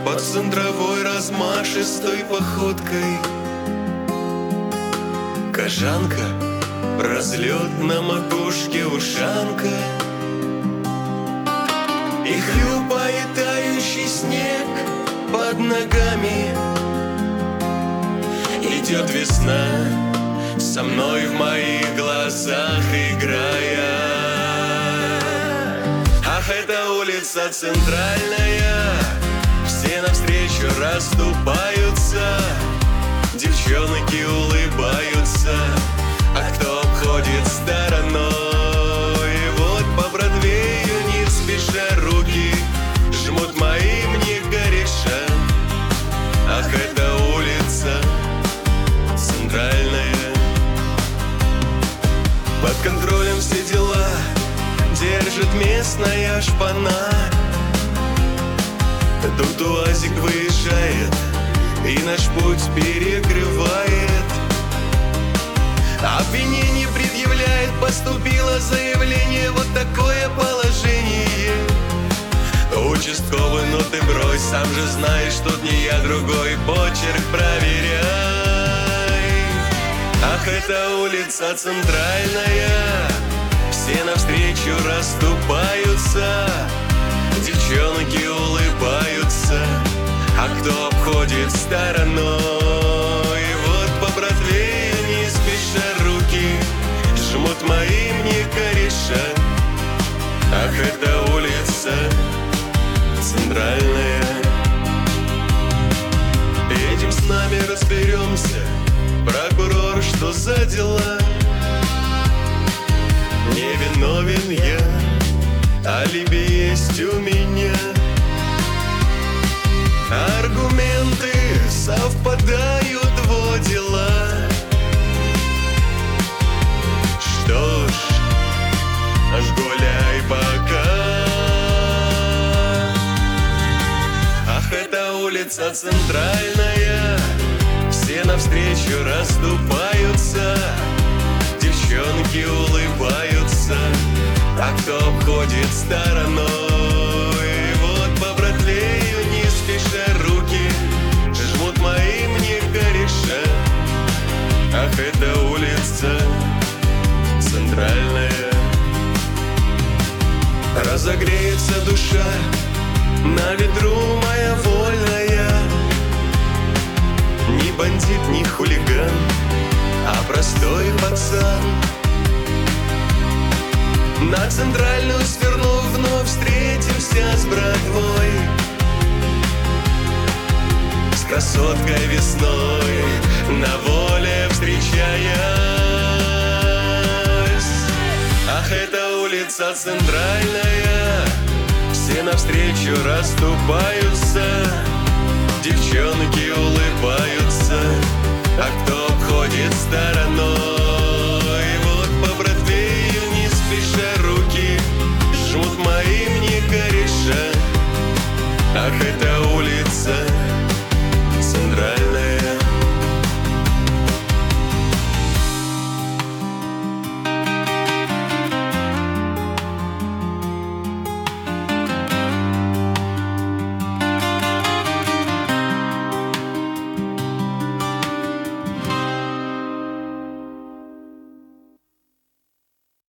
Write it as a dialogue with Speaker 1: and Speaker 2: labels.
Speaker 1: по центровой размашистой походкой. Кожанка, разлет на макушке ушанка, и хлюпает тающий снег под ногами. Идет весна, со мной в моих глазах играя. Ах, это улица центральная, все навстречу расступаются, девчонки улыбаются, а кто обходит стороной. И вот по Бродвею не спеша руки жмут моим не кореша. Ах, это улица центральная. Под контролем все дела держит местная шпана. Тут УАЗик выезжает и наш путь перекрывает. Обвинение предъявляет, поступило заявление, вот такое положение. Участковый, ну ты брось, сам же знаешь, тут не я, другой почерк проверяй. Ах, это улица центральная, все навстречу расступаются, девчонки улыбаются, а кто обходит стороной. И вот по Бродвею не спеша руки жмут моим не кореша. Ах, это улица центральная. Едем с нами, разберемся, прокурор, что за дела? Не виновен я, алиби есть у меня. Аргументы совпадают, во дела. Что ж, аж гуляй пока. Ах, это улица центральная, все навстречу расступаются, девчонки улыбаются, а кто обходит стороной. И вот по Бродвею не спеша руки жмут моим не кореша. Ах, это улица центральная. Разогреется душа на ветру моя вольная. Не бандит, не хулиган, а простой пацан. На центральную свернув, вновь встретимся с братвой, с красоткой весной на воле встречаясь. Ах, это улица центральная, все навстречу расступаются, девчонки улыбаются, а кто обходит стороной. И вот по Бродвею не спеша руки жмут моим не кореша. Ах, это улица